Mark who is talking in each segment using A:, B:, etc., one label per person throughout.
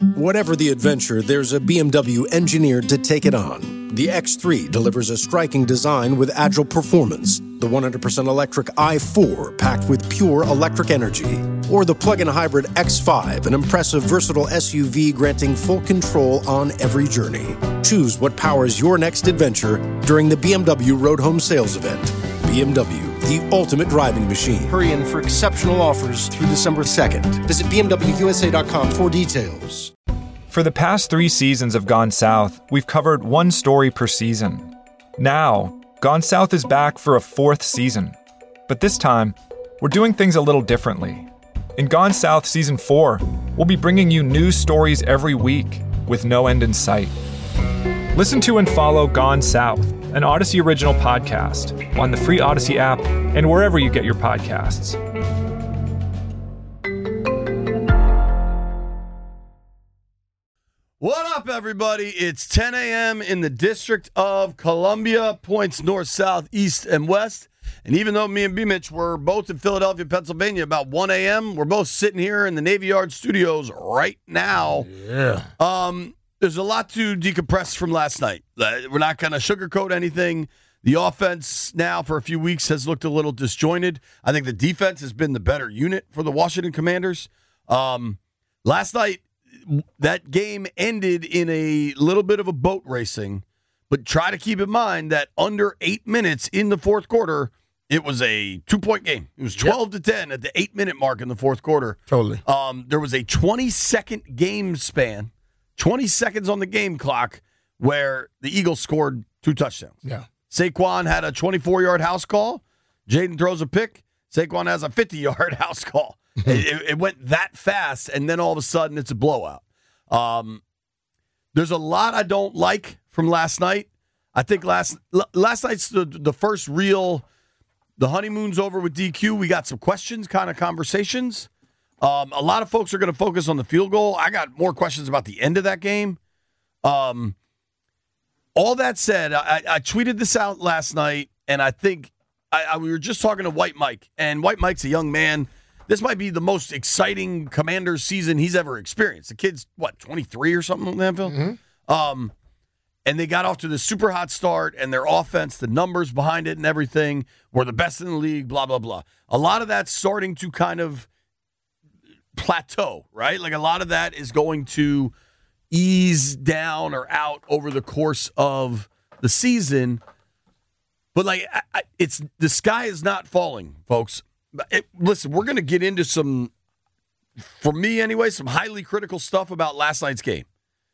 A: Whatever the adventure, there's a BMW engineered to take it on. The X3 delivers a striking design with agile performance. The 100% electric i4 packed with pure electric energy. Or the plug-in hybrid X5, an impressive versatile SUV granting full control on every journey. Choose what powers your next adventure during the BMW Road Home Sales Event. BMW, the ultimate driving machine. Hurry in for exceptional offers through December 2nd. Visit BMWUSA.com for details.
B: For the past 3 seasons of Gone South, we've covered one story per season. Now, Gone South is back for a 4th season. But this time, we're doing things a little differently. In Gone South Season 4, we'll be bringing you new stories every week with no end in sight. Listen to and follow Gone South, an Odyssey original podcast, on the free Odyssey app and wherever you get your podcasts.
C: What up, everybody? It's 10 a.m. in the District of Columbia, points north, south, east, and west. And even though me and B-Mitch were both in Philadelphia, Pennsylvania, about 1 a.m., we're both sitting here in the Navy Yard studios right now.
D: Yeah.
C: There's a lot to decompress from last night. We're not going to sugarcoat anything. The offense now for a few weeks has looked a little disjointed. I think the defense has been the better unit for the Washington Commanders. Last night, that game ended in a little bit of a boat racing, but try to keep in mind that under 8 minutes in the fourth quarter, it was a 2-point game. It was 12-10 at the 8-minute mark in the fourth quarter.
D: Totally.
C: There was a 20-second game span, 20 seconds on the game clock, where the Eagles scored 2 touchdowns.
D: Yeah.
C: Saquon had a 24-yard house call. Jaden throws a pick. Saquon has a 50-yard house call. It went that fast, and then all of a sudden it's a blowout. There's a lot I don't like from last night. I think last night's the first real, the honeymoon's over with DQ. We got some questions, kind of conversations. A lot of folks are going to focus on the field goal. I got more questions about the end of that game. All that said, I tweeted this out last night, and I think we were just talking to White Mike, and White Mike's a young man. This might be the most exciting Commanders season he's ever experienced. The kid's, 23 or something, Landfill?
D: Mm-hmm.
C: And they got off to this super hot start, and their offense, the numbers behind it and everything, were the best in the league, blah, blah, blah. A lot of that's starting to kind of plateau, right? Like a lot of that is going to ease down or out over the course of the season. But, it's the sky is not falling, folks. Listen, we're going to get into some, for me anyway, some highly critical stuff about last night's game.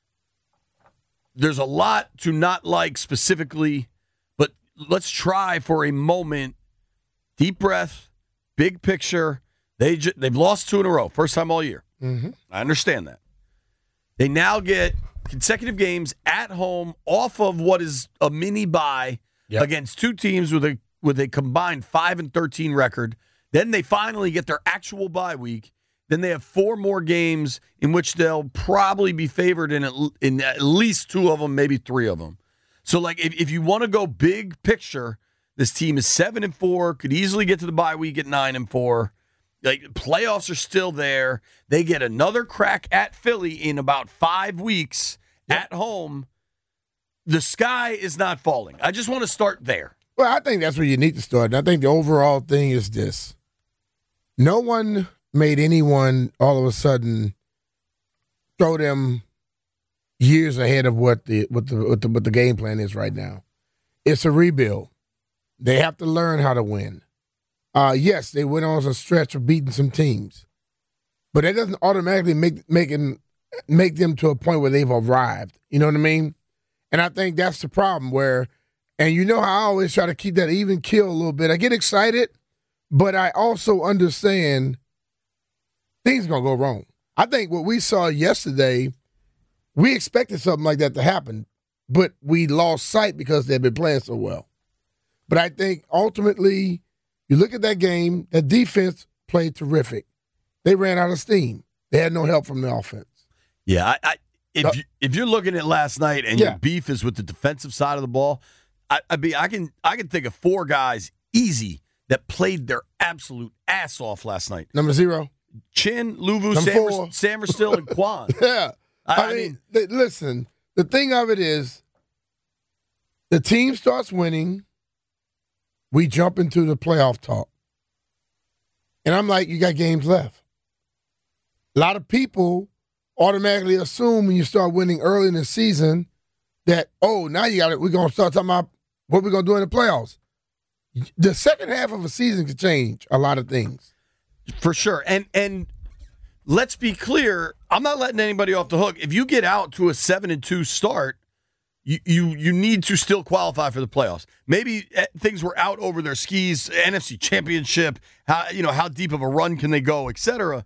C: There's a lot to not like specifically, but let's try for a moment. Deep breath, big picture. They've lost 2 in a row, first time all year.
D: Mm-hmm.
C: I understand that. They now get consecutive games at home off of what is a mini bye against 2 teams with a combined 5-13 record. Then they finally get their actual bye week. Then they have 4 more games in which they'll probably be favored in at least 2 of them, maybe 3 of them. So, if you want to go big picture, this team is 7-4, could easily get to the bye week at 9-4. Playoffs are still there. They get another crack at Philly in about 5 weeks at home. The sky is not falling. I just want to start there.
D: Well, I think that's where you need to start. And I think the overall thing is this. No one made anyone all of a sudden throw them years ahead of what the game plan is right now. It's a rebuild. They have to learn how to win. Yes, they went on a stretch of beating some teams, but that doesn't automatically make them to a point where they've arrived. You know what I mean? And I think that's the problem where, and you know how I always try to keep that even keel a little bit. I get excited, but I also understand things are going to go wrong. I think what we saw yesterday, we expected something like that to happen, but we lost sight because they've been playing so well. But I think ultimately, you look at that game, the defense played terrific. They ran out of steam. They had no help from the offense.
C: Yeah, if you're looking at last night and your beef is with the defensive side of the ball, I can think of 4 guys easy that played their absolute ass off last night.
D: Number 0.
C: Chin, Luvu, Sammerstill, and Quan.
D: Yeah.
C: I mean,
D: listen, the thing of it is the team starts winning, we jump into the playoff talk. And I'm like, you got games left. A lot of people automatically assume when you start winning early in the season that, now you got it. We're going to start talking about what we're going to do in the playoffs. The second half of a season can change a lot of things.
C: For sure. And let's be clear, I'm not letting anybody off the hook. If you get out to a 7-2 start, you need to still qualify for the playoffs. Maybe things were out over their skis, NFC Championship, how deep of a run can they go, etc.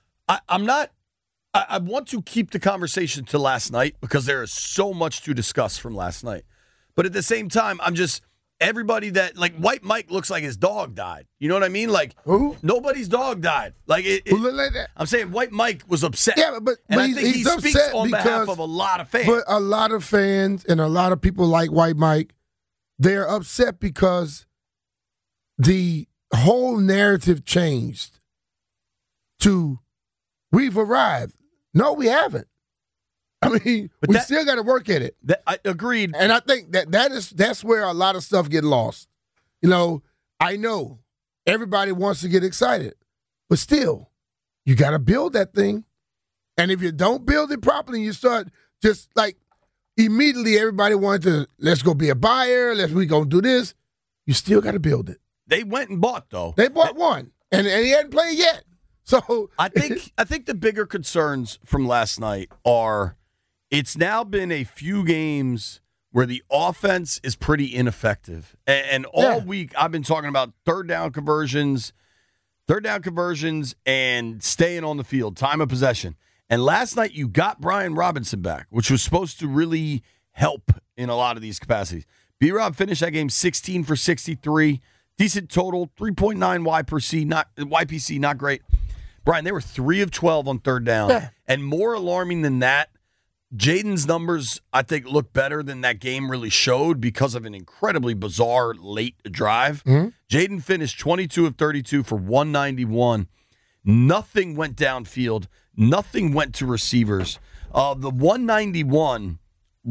C: I want to keep the conversation to last night because there is so much to discuss from last night. But at the same time, everybody that, like, White Mike looks like his dog died. You know what I mean? Like,
D: who?
C: Nobody's dog died. Like, I'm saying White Mike was upset.
D: Yeah, but
C: I think he speaks on behalf of a lot of fans.
D: But a lot of fans and a lot of people like White Mike, they're upset because the whole narrative changed to we've arrived. No, we haven't. I mean, we still got to work at it.
C: I agreed.
D: And I think that's where a lot of stuff get lost. I know everybody wants to get excited, but still, you got to build that thing. And if you don't build it properly, you start just like immediately everybody wanted to, let's go be a buyer, we go do this. You still got to build it.
C: They went and bought, though.
D: They bought one, and he hadn't played yet. So
C: I think the bigger concerns from last night are it's now been a few games where the offense is pretty ineffective. And all week I've been talking about third down conversions and staying on the field, time of possession. And last night you got Brian Robinson back, which was supposed to really help in a lot of these capacities. B-Rob finished that game 16 for 63, decent total, 3.9 YPC, not great. Brian, they were 3 of 12 on third down. Yeah. And more alarming than that, Jaden's numbers, I think, look better than that game really showed because of an incredibly bizarre late drive. Mm-hmm. Jaden finished 22 of 32 for 191. Nothing went downfield. Nothing went to receivers. The 191,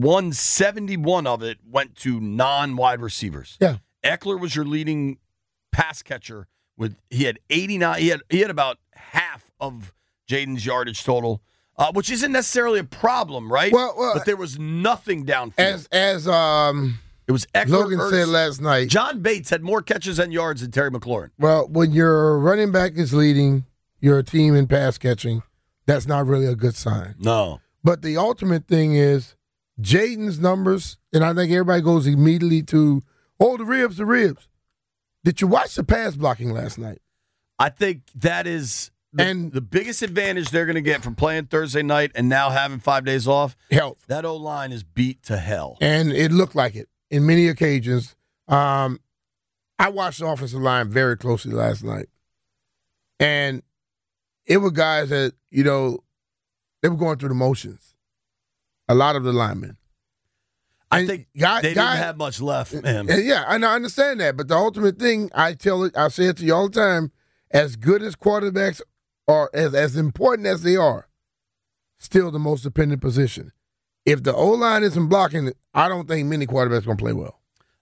C: 171 of it went to non-wide receivers.
D: Yeah.
C: Eckler was your leading pass catcher. He had 89. He had about half of Jaden's yardage total, which isn't necessarily a problem, right?
D: Well,
C: but there was nothing downfield.
D: As
C: it was Eckler,
D: Logan
C: Ertz.
D: said last night.
C: John Bates had more catches and yards than Terry McLaurin.
D: Well, when your running back is leading your team in pass catching, that's not really a good sign.
C: No.
D: But the ultimate thing is Jaden's numbers, and I think everybody goes immediately to, the ribs. Did you watch the pass blocking last night?
C: I think that is the biggest advantage they're going to get from playing Thursday night and now having 5 days off.
D: Health.
C: That O-line is beat to hell.
D: And it looked like it in many occasions. I watched the offensive line very closely last night. And it were guys that, they were going through the motions. A lot of the linemen.
C: I think they didn't have much left, man.
D: Yeah, I understand that. But the ultimate thing, I say it to you all the time, as good as quarterbacks are, as important as they are, still the most dependent position. If the O-line isn't blocking, I don't think many quarterbacks are going to play well.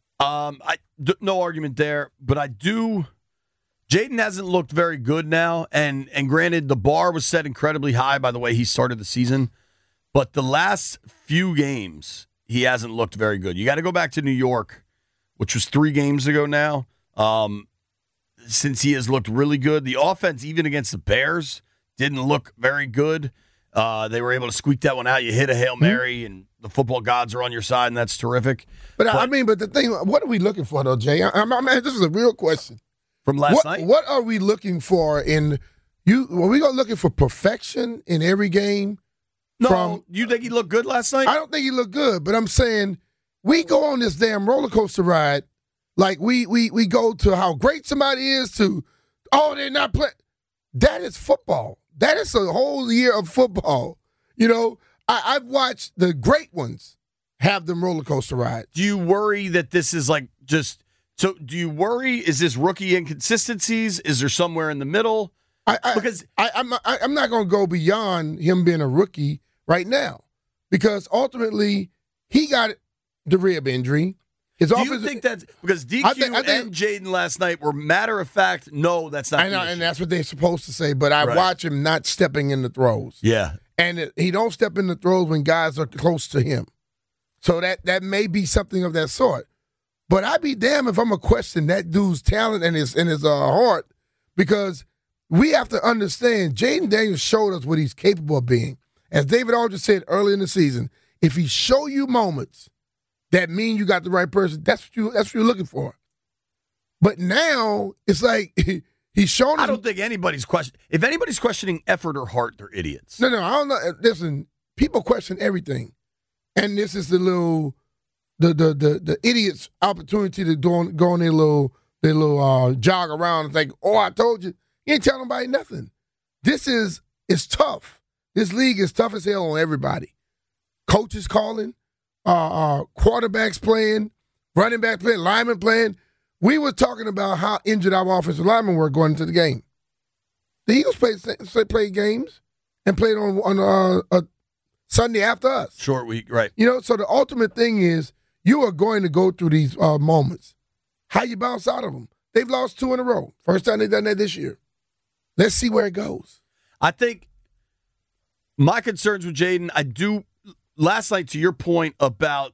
C: No argument there, but I do. Jaden hasn't looked very good now, and granted, the bar was set incredibly high by the way he started the season, but the last few games, he hasn't looked very good. You got to go back to New York, which was 3 games ago now, since he has looked really good. The offense, even against the Bears, didn't look very good. They were able to squeak that one out. You hit a Hail Mary, and the football gods are on your side, and that's terrific.
D: But the thing, what are we looking for, though, Jay? This is a real question.
C: From last night?
D: What are we looking for in you? Are we looking for perfection in every game?
C: No, you think he looked good last night?
D: I don't think he looked good, but I'm saying we go on this damn roller coaster ride. Like we go to how great somebody is to, they're not playing. That is football. That is a whole year of football. I've watched the great ones have them roller coaster ride.
C: Do you worry that this is so do you worry, is this rookie inconsistencies? Is there somewhere in the middle?
D: I'm not going to go beyond him being a rookie, right now because ultimately he got the rib injury.
C: Do you think that's because DQ
D: I think,
C: and Jaden last night were matter of fact? No, that's not.
D: And that's what they're supposed to say. But I watch him not stepping in the throws.
C: Yeah,
D: and he don't step in the throws when guys are close to him. So that may be something of that sort. But I'd be damned if I'm going to question that dude's talent and his heart because we have to understand Jaden Daniels showed us what he's capable of being. As David Aldridge said early in the season, if he show you moments that mean you got the right person, that's what you're looking for. But now it's like he's shown.
C: I don't think anybody's questioning. If anybody's questioning effort or heart, they're idiots.
D: No, I don't know. Listen, people question everything, and this is the idiot's opportunity to go on their little jog around and think, "Oh, I told you." You ain't telling nobody nothing. It's tough. This league is tough as hell on everybody. Coaches calling. Quarterbacks playing, running back playing, linemen playing. We were talking about how injured our offensive linemen were going into the game. The Eagles played games and played on a Sunday after us.
C: Short week, right.
D: So the ultimate thing is you are going to go through these moments. How you bounce out of them. They've lost 2 in a row. First time they've done that this year. Let's see where it goes.
C: I think my concerns with Jaden, last night, to your point about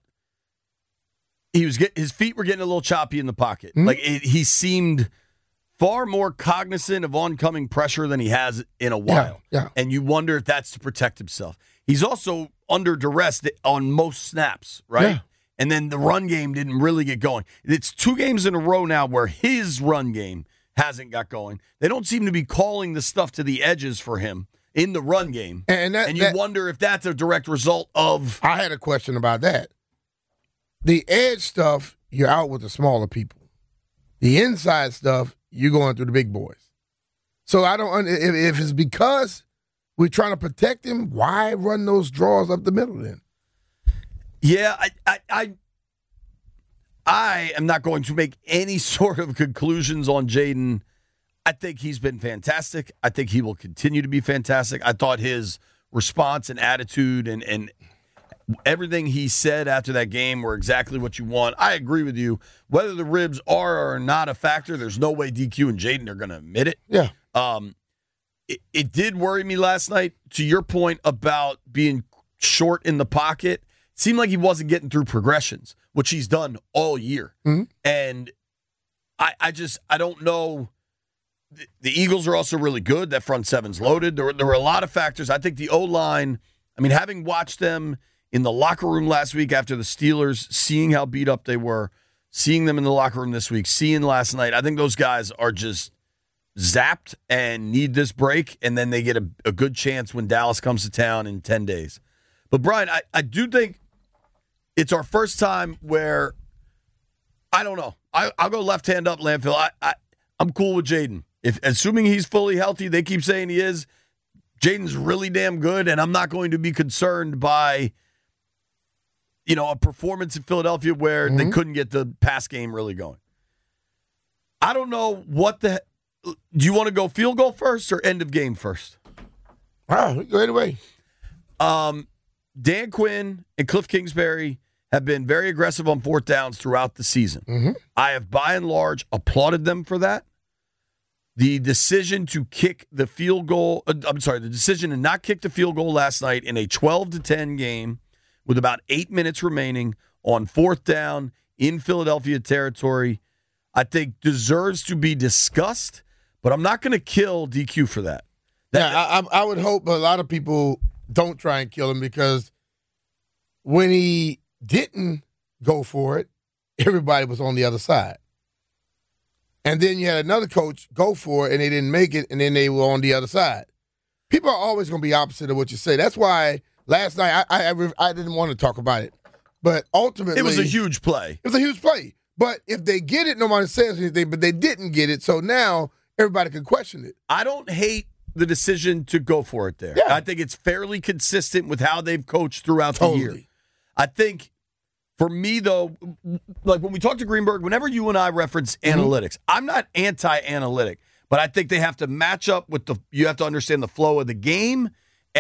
C: his feet were getting a little choppy in the pocket.
D: Mm-hmm.
C: Like he seemed far more cognizant of oncoming pressure than he has in a while.
D: Yeah.
C: And you wonder if that's to protect himself. He's also under duress on most snaps, right?
D: Yeah.
C: And then the run game didn't really get going. It's 2 games in a row now where his run game hasn't got going. They don't seem to be calling the stuff to the edges for him in the run game. And you wonder if that's a direct result of...
D: I had a question about that. The edge stuff, you're out with the smaller people. The inside stuff, you're going through the big boys. So I don't... If it's because we're trying to protect him, why run those draws up the middle then?
C: Yeah, I am not going to make any sort of conclusions on Jaden. I think he's been fantastic. I think he will continue to be fantastic. I thought his response and attitude and everything he said after that game were exactly what you want. I agree with you. Whether the ribs are or not a factor, there's no way DQ and Jaden are going to admit it.
D: Yeah.
C: It did worry me last night, to your point about being short in the pocket. It seemed like he wasn't getting through progressions, which he's done all year.
D: Mm-hmm.
C: And I don't know. The Eagles are also really good. That front seven's loaded. There were a lot of factors. I think the O-line, having watched them in the locker room last week after the Steelers, seeing how beat up they were, seeing them in the locker room this week, seeing last night, I think those guys are just zapped and need this break, and then they get a good chance when Dallas comes to town in 10 days. But, Brian, I do think it's our first time where, I don't know. I'll go left hand up, Landfill. I'm cool with Jaden. Assuming he's fully healthy, they keep saying he is, Jaden's really damn good, and I'm not going to be concerned by, a performance in Philadelphia where they couldn't get the pass game really going. I don't know do you want to go field goal first or end of game first?
D: Wow, go anyway.
C: Dan Quinn and Cliff Kingsbury have been very aggressive on 4th downs throughout the season.
D: Mm-hmm.
C: I have, by and large, applauded them for that. The decision to kick the field goal, the decision to not kick the field goal last night in a 12-10 game with about 8 minutes remaining on 4th down in Philadelphia territory, I think deserves to be discussed, but I'm not going to kill DQ for that.
D: I would hope a lot of people don't try and kill him because when he didn't go for it, everybody was on the other side. And then you had another coach go for it, and they didn't make it, and then they were on the other side. People are always going to be opposite of what you say. That's why last night I didn't want to talk about it. But ultimately...
C: It was a huge play.
D: It was a huge play. But if they get it, nobody says anything, but they didn't get it, so now everybody can question it.
C: I don't hate the decision to go for it there.
D: Yeah.
C: I think it's fairly consistent with how they've coached throughout the year. I think... For me, though, like when we talk to Greenberg, whenever you and I reference analytics, I'm not anti-analytic, but I think they have to match up with you have to understand the flow of the game and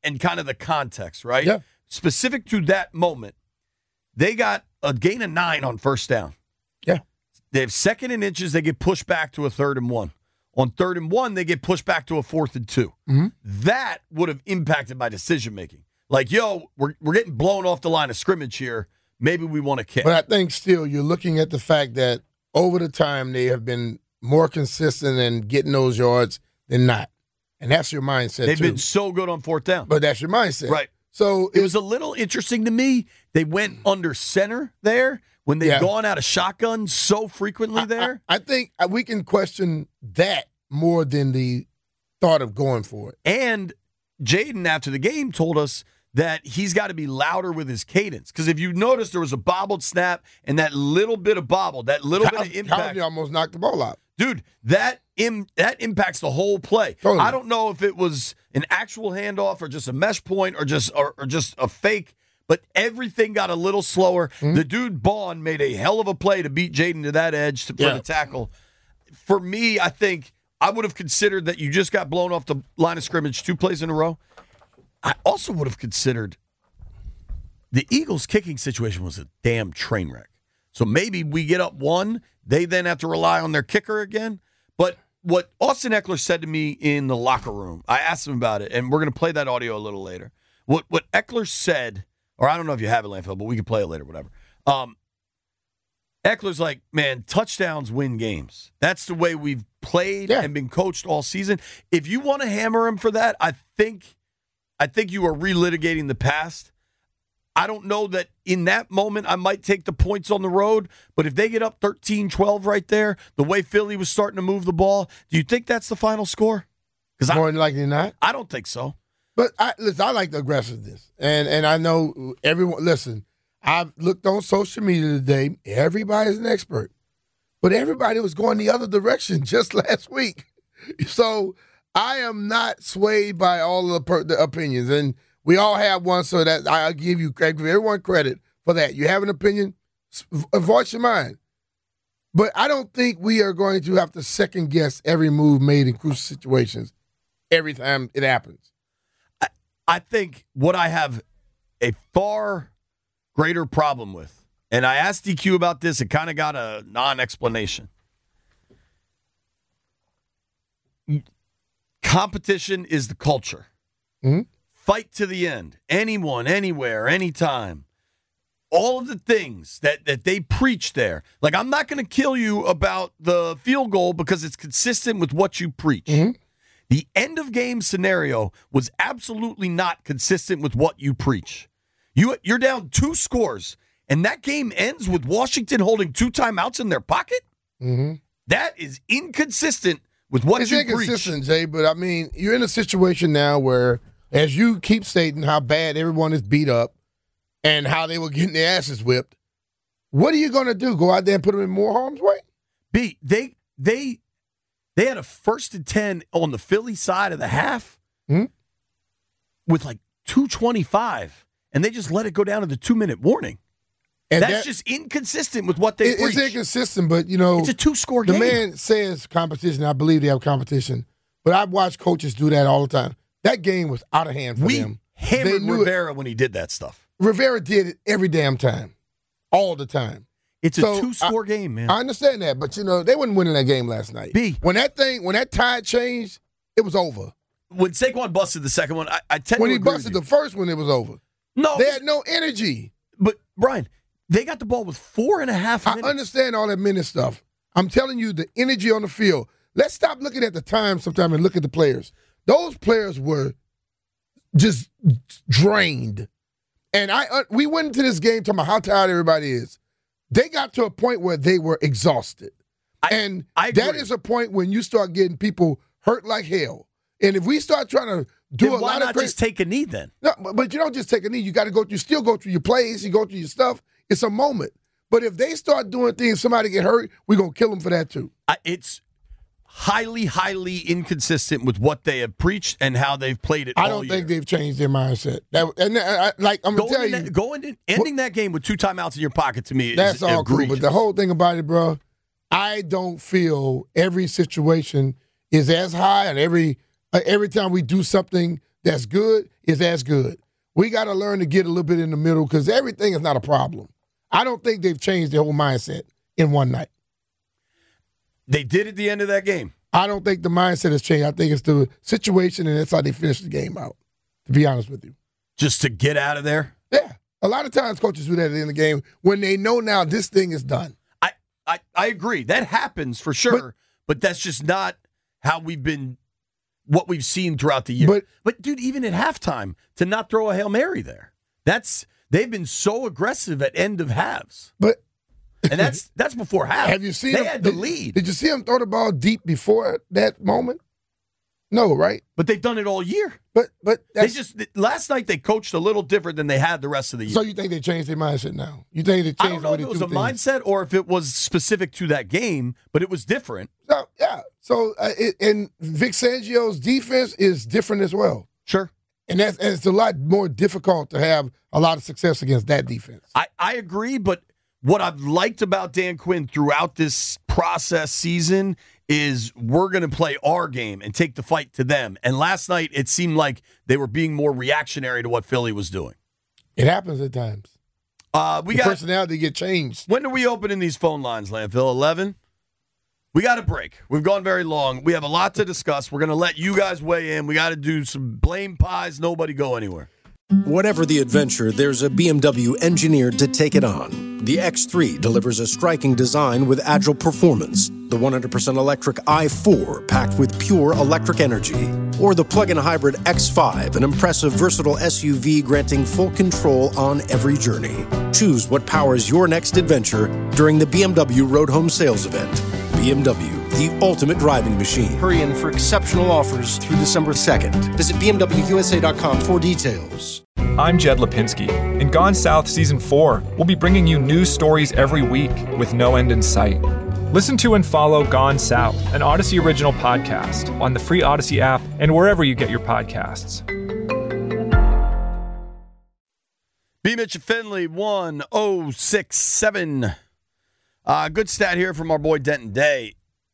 C: and kind of the context, right?
D: Yeah.
C: Specific to that moment, they got a gain of 9 on first down.
D: Yeah.
C: They have 2nd and inches. They get pushed back to a 3rd and 1. On 3rd and 1, they get pushed back to a 4th and 2.
D: Mm-hmm.
C: That would have impacted my decision making. Like, yo, we're getting blown off the line of scrimmage here. Maybe we want to kick.
D: But I think still you're looking at the fact that over the time they have been more consistent in getting those yards than not. And that's your mindset,
C: They've
D: too.
C: been so good on 4th down.
D: But that's your mindset.
C: Right.
D: So
C: It was a little interesting to me. They went under center there when they've gone out of shotgun so frequently there.
D: I think we can question that more than the thought of going for it.
C: And Jaden, after the game, told us that he's got to be louder with his cadence. Because if you notice, there was a bobbled snap and that little bit of bobble, that little bit of impact.
D: Cosby almost knocked the ball out.
C: Dude, that impacts the whole play.
D: Totally.
C: I don't know if it was an actual handoff or just a mesh point or just a fake, but everything got a little slower.
D: Mm-hmm.
C: The dude Bond made a hell of a play to beat Jaden to that edge for the tackle. For me, I think I would have considered that you just got blown off the line of scrimmage 2 plays in a row. I also would have considered the Eagles' kicking situation was a damn train wreck. So maybe we get up 1, they then have to rely on their kicker again. But what Austin Eckler said to me in the locker room, I asked him about it, and we're going to play that audio a little later. What Eckler said, or I don't know if you have it, Landfill, but we can play it later, whatever. Eckler's like, man, touchdowns win games. That's the way we've played and been coached all season. If you want to hammer him for that, I think you are relitigating the past. I don't know that in that moment I might take the points on the road, but if they get up 13-12 right there, the way Philly was starting to move the ball, do you think that's the final score?
D: More than likely not.
C: I don't think so.
D: But I like the aggressiveness. And I know everyone, listen, I've looked on social media today. Everybody's an expert. But everybody was going the other direction just last week. So I am not swayed by all the opinions. And we all have one, so that I give everyone credit for that. You have an opinion, voice your mind. But I don't think we are going to have to second guess every move made in crucial situations every time it happens.
C: I think what I have a far greater problem with, and I asked DQ about this, it kind of got a non-explanation. Competition is the culture.
D: Mm-hmm.
C: Fight to the end. Anyone, anywhere, anytime. All of the things that they preach there. Like, I'm not going to kill you about the field goal because it's consistent with what you preach. Mm-hmm. The end of game scenario was absolutely not consistent with what you preach. You're down 2 scores, and that game ends with Washington holding 2 timeouts in their pocket?
D: Mm-hmm.
C: That is inconsistent with what you preach.
D: It's inconsistent, Jay, but I mean, you're in a situation now where, as you keep stating how bad everyone is beat up and how they were getting their asses whipped, what are you going to do? Go out there and put them in more harm's way?
C: B, they had a 1st and 10 on the Philly side of the half with like 2:25, and they just let it go down to the 2-minute warning. And that's just inconsistent with what they preach.
D: It's inconsistent, but, you know.
C: It's a 2-score game.
D: The man says competition. I believe they have competition. But I've watched coaches do that all the time. That game was out of hand for them.
C: We hammered Rivera when he did that stuff.
D: Rivera did it every damn time. All the time.
C: It's a 2-score game, man.
D: I understand that, but, you know, they wasn't winning that game last night. When that tide changed, it was over.
C: When Saquon busted the second one, I tend to agree
D: when he busted the first one, it was over.
C: No.
D: They had no energy.
C: But, Brian, they got the ball with 4.5 minutes.
D: I understand all that minute stuff. I'm telling you, the energy on the field. Let's stop looking at the time sometime and look at the players. Those players were just drained. And we went into this game talking about how tired everybody is. They got to a point where they were exhausted. I agree. That is a point when you start getting people hurt like hell. And if we start trying to do
C: then why not just take a knee then?
D: No, but you don't just take a knee. You got to go through. Still go through your plays. You go through your stuff. It's a moment. But if they start doing things, somebody get hurt, we're going to kill them for that too.
C: It's highly, highly inconsistent with what they have preached and how they've played it all year.
D: I don't think they've changed their mindset. I'm going to tell you.
C: Ending that game with 2 timeouts in your pocket to me
D: that's
C: is
D: all
C: egregious.
D: Cool. But the whole thing about it, bro, I don't feel every situation is as high, and every time we do something that's good is as good. We got to learn to get a little bit in the middle because everything is not a problem. I don't think they've changed their whole mindset in one night.
C: They did at the end of that game.
D: I don't think the mindset has changed. I think it's the situation, and that's how they finish the game out, to be honest with you.
C: Just to get out of there?
D: Yeah. A lot of times coaches do that at the end of the game when they know now this thing is done.
C: I agree. That happens for sure, but that's just not how what we've seen throughout the year. But dude, even at halftime, to not throw a Hail Mary there, they've been so aggressive at end of halves. And that's before half.
D: Have you seen
C: they had the lead.
D: Did you see him throw the ball deep before that moment? No, right?
C: But they've done it all year.
D: But
C: last night they coached a little different than they had the rest of the year.
D: So you think they changed their mindset now? You think they changed?
C: I don't know if it was a mindset or if it was specific to that game, but it was different.
D: So, yeah. So and Vic Fangio's defense is different as well.
C: Sure.
D: And it's a lot more difficult to have a lot of success against that defense.
C: I agree, but what I've liked about Dan Quinn throughout this process season is we're going to play our game and take the fight to them. And last night, it seemed like they were being more reactionary to what Philly was doing.
D: It happens at times. Personality get changed.
C: When are we opening these phone lines, Landfill? 11? We got a break. We've gone very long. We have a lot to discuss. We're going to let you guys weigh in. We got to do some blame pies. Nobody go anywhere.
A: Whatever the adventure, there's a BMW engineered to take it on. The X3 delivers a striking design with agile performance. The 100% electric i4 packed with pure electric energy. Or the plug-in hybrid X5, an impressive, versatile SUV granting full control on every journey. Choose what powers your next adventure during the BMW Road Home Sales Event. BMW, the ultimate driving machine.
E: Hurry in for exceptional offers through December 2nd. Visit BMWUSA.com for details.
B: I'm Jed Lipinski. In Gone South Season 4, we'll be bringing you news stories every week with no end in sight. Listen to and follow Gone South, an Odyssey original podcast, on the free Odyssey app and wherever you get your podcasts.
C: B. Mitch and Finley, 1067. Good stat here from our boy Denton Day.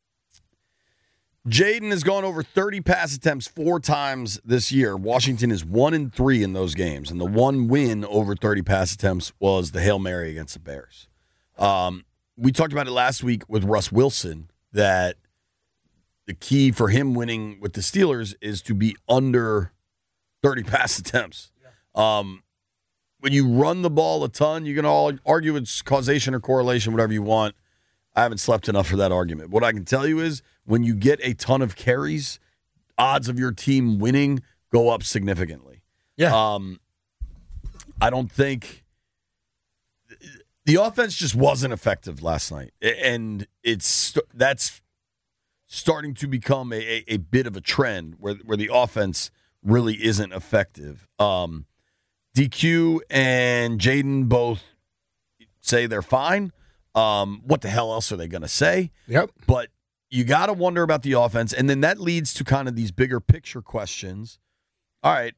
C: Jaden has gone over 30 pass attempts 4 times this year. Washington is 1-3 in those games, and the one win over 30 pass attempts was the Hail Mary against the Bears. We talked about it last week with Russ Wilson, that the key for him winning with the Steelers is to be under 30 pass attempts. When you run the ball a ton, you can all argue it's causation or correlation, whatever you want. I haven't slept enough for that argument. What I can tell you is when you get a ton of carries, odds of your team winning go up significantly.
D: Yeah.
C: I don't think the offense just wasn't effective last night, and that's starting to become a bit of a trend where the offense really isn't effective. DQ and Jaden both say they're fine. What the hell else are they going to say?
D: Yep.
C: But you got to wonder about the offense, and then that leads to kind of these bigger picture questions. All right,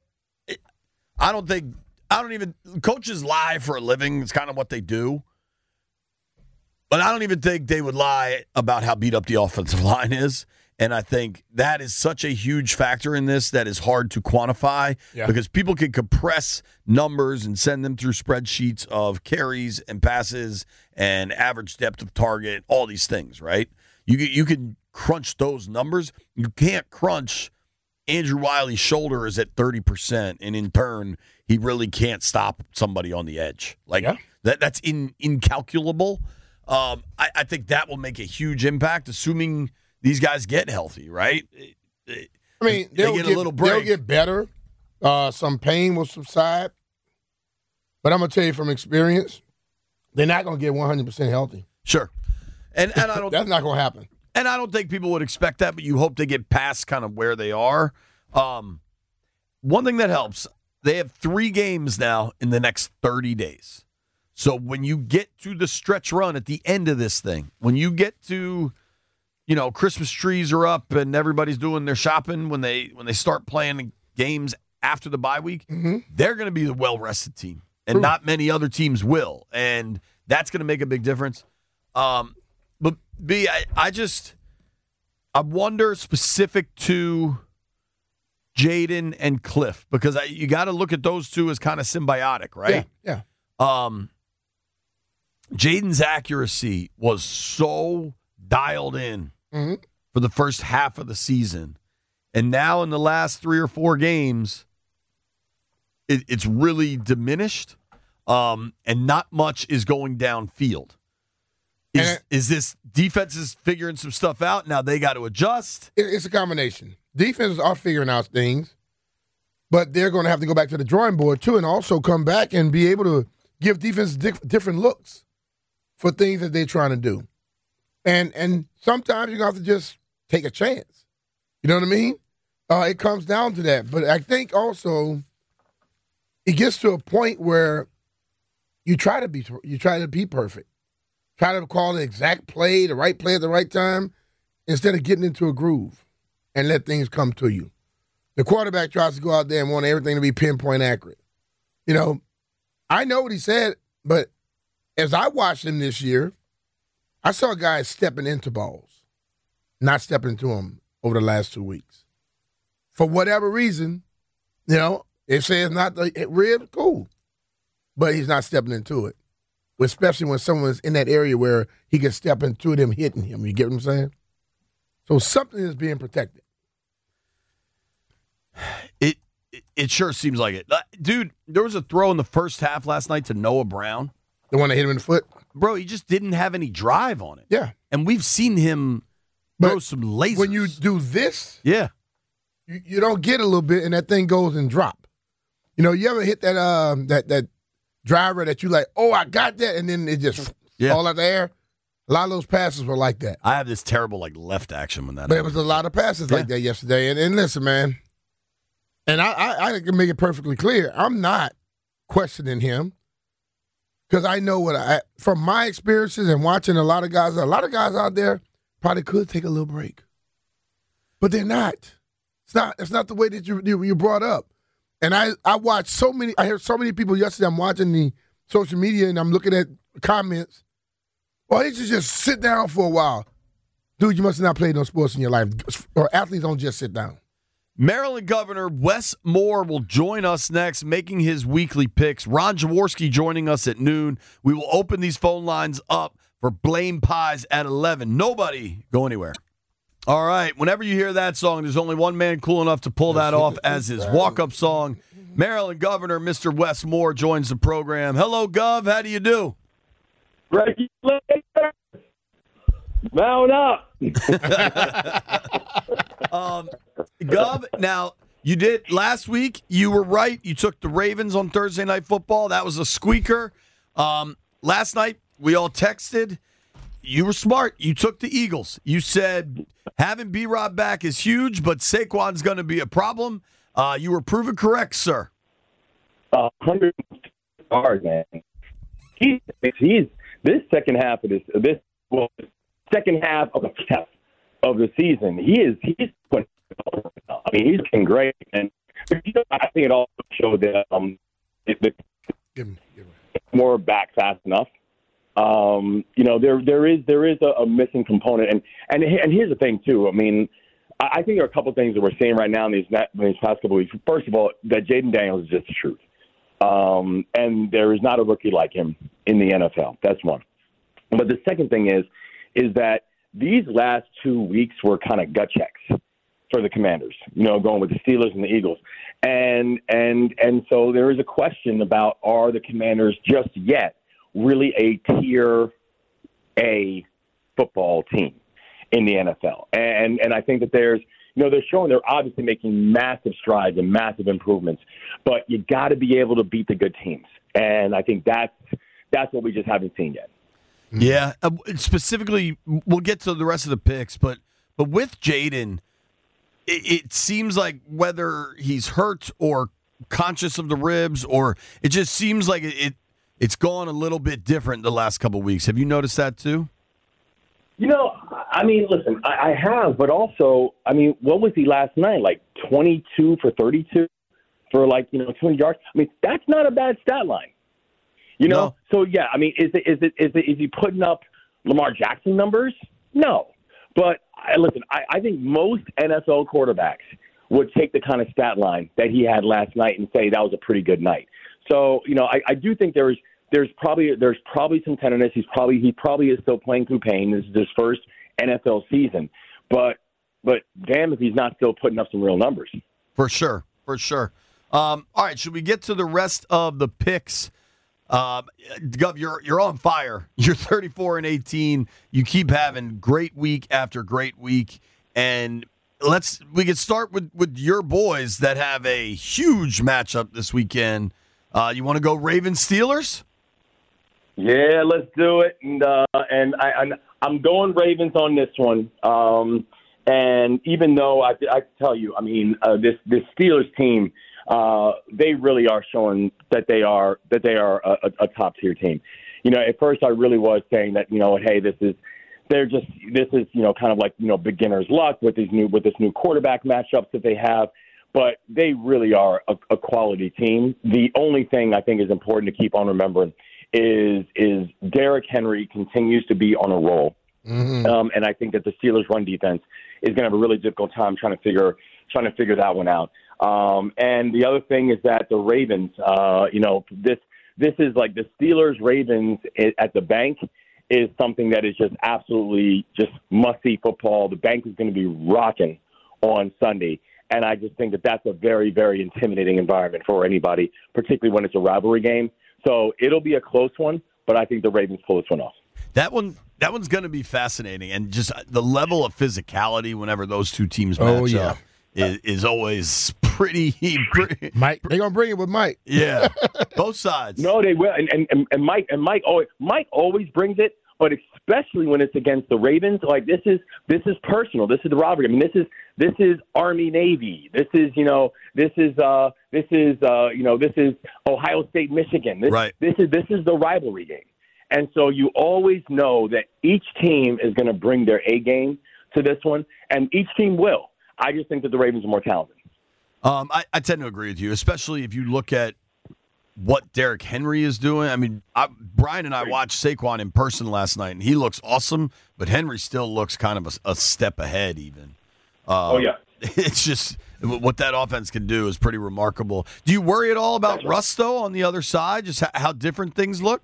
C: coaches lie for a living. It's kind of what they do. But I don't even think they would lie about how beat up the offensive line is. And I think that is such a huge factor in this that is hard to quantify because people can compress numbers and send them through spreadsheets of carries and passes and average depth of target, all these things, right? You can crunch those numbers. You can't crunch Andrew Wiley's shoulder is at 30%, and in turn, he really can't stop somebody on the edge. That's incalculable. I think that will make a huge impact, assuming these guys get healthy, right?
D: I mean, they'll get a little break. They'll get better. Some pain will subside. But I'm going to tell you from experience, they're not going to get 100% healthy.
C: Sure. And I don't
D: that's not going to happen.
C: And I don't think people would expect that, but you hope they get past kind of where they are. One thing that helps, they have 3 games now in the next 30 days. So when you get to the stretch run at the end of this thing, when you get to, Christmas trees are up and everybody's doing their shopping, when they start playing games after the bye week, they're going to be the well-rested team. And not many other teams will. And that's going to make a big difference. But B, I wonder specific to Jaden and Cliff? Because you got to look at those two as kind of symbiotic, right?
D: Yeah.
C: Jaden's accuracy was so dialed in for the first half of the season. And now in the last 3 or 4 games, it's really diminished, and not much is going downfield. Is this defense is figuring some stuff out? Now they got to adjust.
D: It's a combination. Defenses are figuring out things, but they're going to have to go back to the drawing board, too, and also come back and be able to give defense different looks for things that they're trying to do. And sometimes you're going to have to just take a chance. You know what I mean? It comes down to that. But I think also it gets to a point where you try to be perfect. Try to call the exact play, the right play at the right time, instead of getting into a groove and let things come to you. The quarterback tries to go out there and want everything to be pinpoint accurate. You know, I know what he said, but as I watched him this year, I saw guys stepping into balls, not stepping into them over the last 2 weeks. For whatever reason, you know, it says not the rib, cool. But he's not stepping into it, especially when someone's in that area where he can step into them hitting him. You get what I'm saying? So something is being protected.
C: It sure seems like it. Dude, there was a throw in the first half last night to Noah Brown.
D: The one that hit him in the foot?
C: Bro, he just didn't have any drive on it.
D: Yeah.
C: And we've seen him throw some lasers.
D: When you do this,
C: yeah,
D: you don't get a little bit and that thing goes and drop. You know, you ever hit that that driver that you like, oh, I got that, and then it just fall out the air? A lot of those passes were like that.
C: I have this terrible left action when that
D: But it was a lot of passes like that yesterday. And listen, man, and I can make it perfectly clear, I'm not questioning him because I know from my experiences and watching a lot of guys out there probably could take a little break. But they're not. It's not the way that you brought up. And I heard so many people yesterday. I'm watching the social media and I'm looking at comments. Well, he should just sit down for a while. Dude, you must have not played no sports in your life. Or athletes don't just sit down.
C: Maryland Governor Wes Moore will join us next, making his weekly picks. Ron Jaworski joining us at noon. We will open these phone lines up for Blame Pies at 11. Nobody go anywhere. All right, whenever you hear that song, there's only one man cool enough to pull that off as his walk-up song. Maryland Governor Mr. Wes Moore joins the program. Hello, Gov. How do you do?
F: Regulator, mount up.
C: Gov, now, you did last week. You were right. You took the Ravens on Thursday Night Football. That was a squeaker. Last night, we all texted. You were smart. You took the Eagles. You said having B-Rob back is huge, but Saquon's going to be a problem. You were proven correct, sir.
F: 100 hard, man. He's this second half of second half of the season. He's been great, and I think it also showed that more back fast enough. There is a missing component, and here's the thing too. I mean, I think there are a couple of things that we're seeing right now in these past couple of weeks. First of all, that Jaden Daniels is just the truth, and there is not a rookie like him in the NFL. That's one. But the second thing is that these last 2 weeks were kind of gut checks for the Commanders. Going with the Steelers and the Eagles, and so there is a question about, are the Commanders just yet really a tier A football team in the NFL? And I think that they're obviously making massive strides and massive improvements, but you got to be able to beat the good teams. And I think that's what we just haven't seen yet.
C: Yeah. Specifically, we'll get to the rest of the picks, but with Jaden, it seems like whether he's hurt or conscious of the ribs, or it just seems like it's gone a little bit different the last couple of weeks. Have you noticed that too?
F: Listen, I have, but also, what was he last night? Like 22 for 32 for 20 yards. That's not a bad stat line.
C: No.
F: So yeah, is he putting up Lamar Jackson numbers? No, but listen, I think most NFL quarterbacks would take the kind of stat line that he had last night and say that was a pretty good night. So, I do think there's probably some tenderness. He probably is still playing through pain. This is his first NFL season. But damn if he's not still putting up some real numbers.
C: For sure. All right, should we get to the rest of the picks? Gov, you're on fire. You're 34-18. You keep having great week after great week, and we can start with your boys that have a huge matchup this weekend. You want to go Ravens Steelers?
F: Yeah, let's do it. And I'm going Ravens on this one. And even though I tell you, I mean, this Steelers team. They really are showing that they are a top tier team. At first I really was saying that hey, this is kind of like beginner's luck with this new quarterback matchups that they have, but they really are a quality team. The only thing I think is important to keep on remembering is Derrick Henry continues to be on a roll, and I think that the Steelers' run defense is going to have a really difficult time trying to figure that one out. And the other thing is that the Ravens, this is like the Steelers-Ravens at the bank is something that is just absolutely just must-see football. The bank is going to be rocking on Sunday, and I just think that that's a very, very intimidating environment for anybody, particularly when it's a rivalry game. So it'll be a close one, but I think the Ravens pull this one off.
C: That one's going to be fascinating, and just the level of physicality whenever those two teams match up. Is always pretty.
D: Mike, they're gonna bring it with Mike.
C: Yeah, both sides.
F: No, they will, and Mike always brings it, but especially when it's against the Ravens. Like this is personal. This is the rivalry. I mean, this is Army Navy. This is Ohio State Michigan. This is the rivalry game, and so you always know that each team is going to bring their A game to this one, and each team will. I just think that the Ravens are more talented.
C: I tend to agree with you, especially if you look at what Derrick Henry is doing. I mean, Brian and I watched Saquon in person last night, and he looks awesome, but Henry still looks kind of a step ahead even. It's just what that offense can do is pretty remarkable. Do you worry at all about Russ, though, on the other side, just how different things look?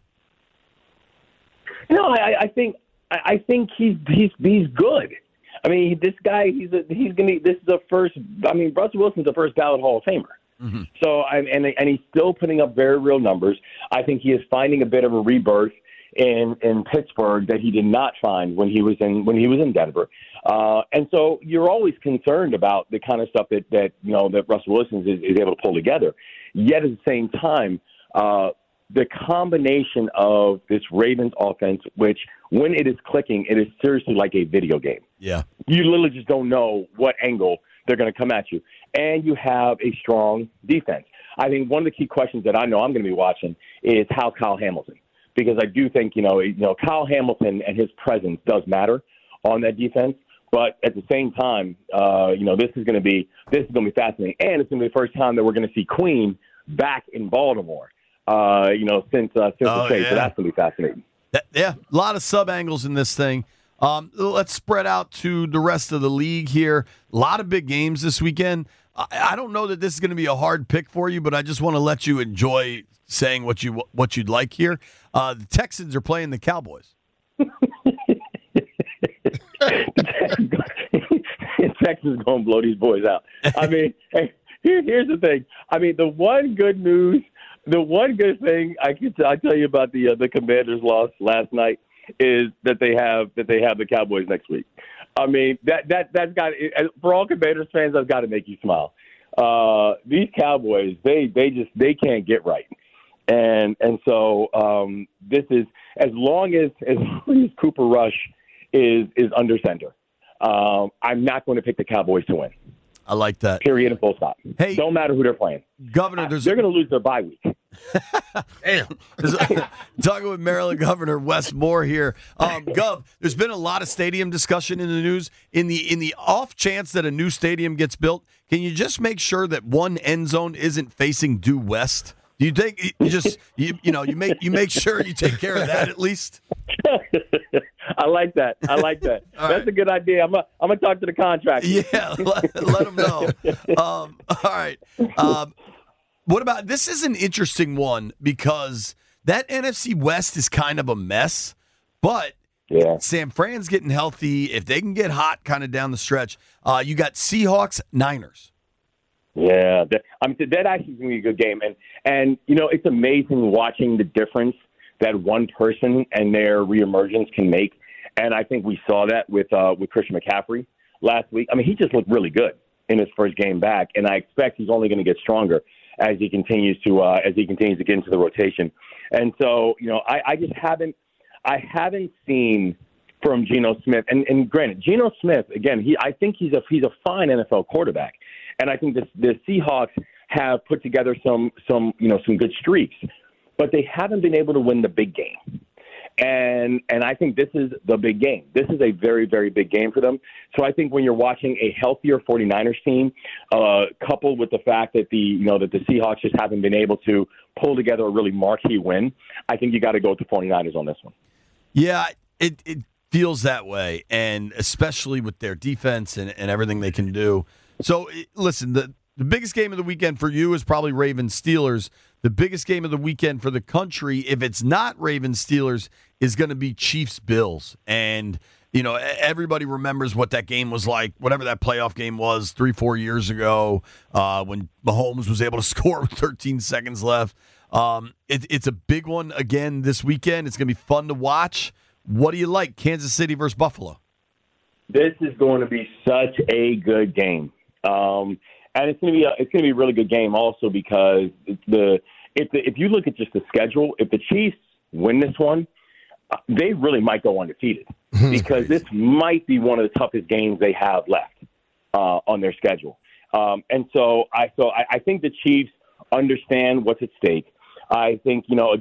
F: No, I think he's good. I mean, this guy, this is the first. I mean, Russell Wilson's the first ballot Hall of Famer. Mm-hmm. So, and he's still putting up very real numbers. I think he is finding a bit of a rebirth in Pittsburgh that he did not find when he was in Denver. And so you're always concerned about the kind of stuff that Russell Wilson is able to pull together. Yet at the same time, the combination of this Ravens offense, which when it is clicking, it is seriously like a video game.
C: Yeah.
F: You literally just don't know what angle they're going to come at you. And you have a strong defense. I think one of the key questions that I know I'm going to be watching is how Kyle Hamilton, because I do think, Kyle Hamilton and his presence does matter on that defense. But at the same time, this is going to be fascinating. And it's going to be the first time that we're going to see Queen back in Baltimore. Since the trade. So that's going to be fascinating.
C: A lot of sub-angles in this thing. Let's spread out to the rest of the league here. A lot of big games this weekend. I don't know that this is going to be a hard pick for you, but I just want to let you enjoy saying what you'd like here. The Texans are playing the Cowboys.
F: Texans are going to blow these boys out. I mean, here's the thing. I mean, the one good thing I tell you about the Commanders' loss last night is that they have the Cowboys next week. I mean that's got, for all Commanders fans, that's got to make you smile. These Cowboys, they can't get right, and so this is as long as Cooper Rush is under center. I'm not going to pick the Cowboys to win.
C: I like that.
F: Period and full stop.
C: Hey,
F: don't matter who they're playing.
C: Governor,
F: they're going to lose their bye week.
C: Damn. Talking with Maryland Governor Wes Moore here. Gov, there's been a lot of stadium discussion in the news. In the off chance that a new stadium gets built, can you just make sure that one end zone isn't facing due west? Do you think you make sure you take care of that at least?
F: I like that. That's a good idea. I'm gonna talk to the contractor.
C: Yeah, let them know. All right. What about this? Is an interesting one because that NFC West is kind of a mess, but San Fran's getting healthy. If they can get hot kind of down the stretch, you got Seahawks, Niners.
F: Yeah, that actually is going to be a good game. And it's amazing watching the difference that one person and their reemergence can make. And I think we saw that with Christian McCaffrey last week. I mean, he just looked really good in his first game back, and I expect he's only going to get stronger as he continues to get into the rotation. And so, I just haven't seen from Geno Smith. And granted, Geno Smith, again, I think he's a fine NFL quarterback. And I think the Seahawks have put together some good streaks, but they haven't been able to win the big game. And I think this is the big game. This is a very, very big game for them. So I think when you're watching a healthier 49ers team, coupled with the fact that the Seahawks just haven't been able to pull together a really marquee win, I think you got to go with the 49ers on this one.
C: Yeah, it feels that way, and especially with their defense and everything they can do. So, listen, the biggest game of the weekend for you is probably Ravens-Steelers. The biggest game of the weekend for the country, if it's not Ravens-Steelers, is going to be Chiefs-Bills. And, everybody remembers what that game was like, whatever that playoff game was 3-4 years ago when Mahomes was able to score with 13 seconds left. It's a big one again this weekend. It's going to be fun to watch. What do you like, Kansas City versus Buffalo?
F: This is going to be such a good game. And it's going to be a really good game also because if you look at just the schedule, if the Chiefs win this one, they really might go undefeated because this might be one of the toughest games they have left on their schedule. And so I think the Chiefs understand what's at stake. I think you're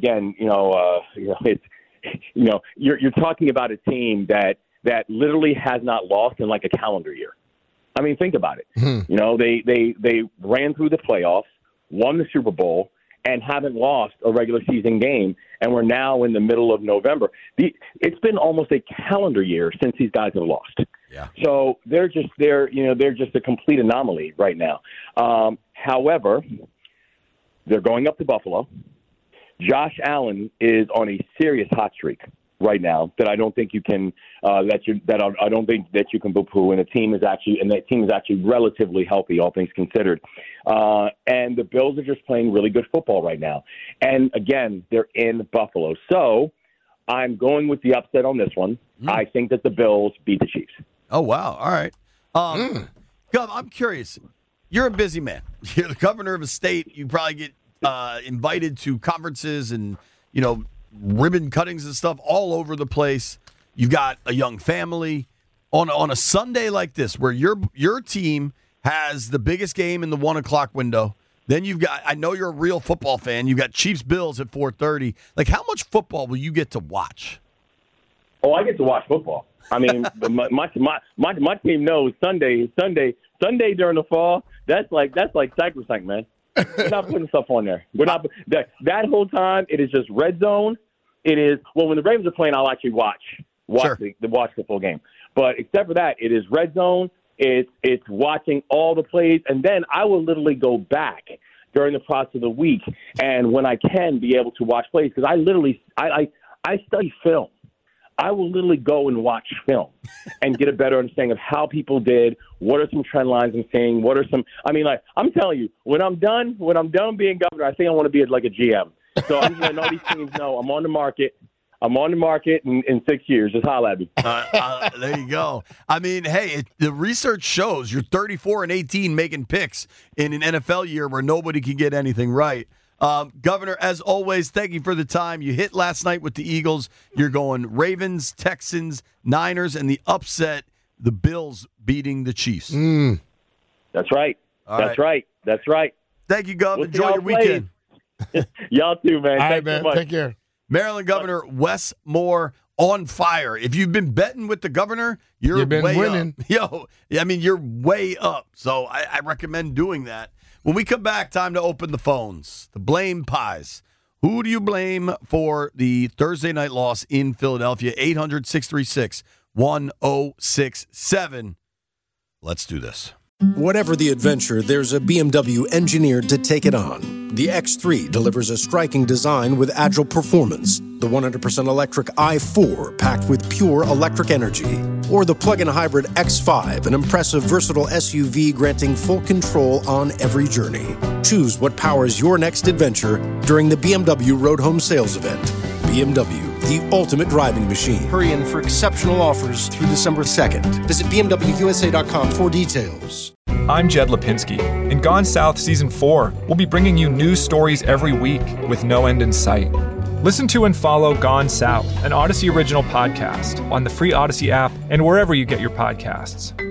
F: talking about a team that literally has not lost in like a calendar year. I mean, think about it. They ran through the playoffs, won the Super Bowl, and haven't lost a regular season game, and we're now in the middle of November. It's been almost a calendar year since these guys have lost.
C: Yeah.
F: So they're just a complete anomaly right now. However, they're going up to Buffalo. Josh Allen is on a serious hot streak right now that I don't think you can I don't think that you can poo-poo, and that team is actually relatively healthy, all things considered. And the Bills are just playing really good football right now. And again, they're in Buffalo. So I'm going with the upset on this one. I think that the Bills beat the Chiefs.
C: Oh, wow. All right. Gov, I'm curious. You're a busy man. You're the governor of a state. You probably get invited to conferences and, ribbon cuttings and stuff all over the place. You've got a young family. On a Sunday like this where your team has the biggest game in the 1 o'clock window, then you've got, I know you're a real football fan, you've got Chiefs-Bills at 4:30. Like, how much football will you get to watch?
F: Oh, I get to watch football. I mean, my team knows Sunday during the fall, that's like sacrosanct, man. We're not putting stuff on there. We're not that whole time. It is just red zone. It is when the Ravens are playing, I'll actually watch the full game. But except for that, it is red zone. It's watching all the plays, and then I will literally go back during the process of the week, and when I can, be able to watch plays because I study film. I will literally go and watch film and get a better understanding of how people did. What are some trend lines I'm seeing? What are some? I mean, like I'm telling you, when I'm done being governor, I think I want to be like a GM. So I'm going to know these teams know I'm on the market. I'm on the market in 6 years. Just holla at me.
C: There you go. I mean, hey, the research shows you're 34-18 making picks in an NFL year where nobody can get anything right. Governor, as always, thank you for the time. You hit last night with the Eagles. You're going Ravens, Texans, Niners, and the upset, the Bills beating the Chiefs.
F: That's right. That's right.
C: Thank you, Gov. Enjoy your weekend.
F: Y'all too, man.
D: All right,
F: Thanks
D: man.
F: so much.
D: Take care.
C: Maryland Governor Wes Moore on fire. If you've been betting with the governor, you've been
D: way winning.
C: Up. You're way up. So I recommend doing that. When we come back, time to open the phones. The Blame Pies. Who do you blame for the Thursday night loss in Philadelphia? 800-636-1067. Let's do this.
A: Whatever the adventure, there's a BMW engineered to take it on. The X3 delivers a striking design with agile performance. The 100% electric i4 packed with pure electric energy. Or the plug-in hybrid X5, an impressive, versatile SUV granting full control on every journey. Choose what powers your next adventure during the BMW Road Home Sales Event. BMW, the ultimate driving machine.
E: Hurry in for exceptional offers through December 2nd. Visit BMWUSA.com for details.
B: I'm Jed Lipinski. In Gone South Season 4, we'll be bringing you news stories every week with no end in sight. Listen to and follow Gone South, an Odyssey original podcast, on the free Odyssey app and wherever you get your podcasts.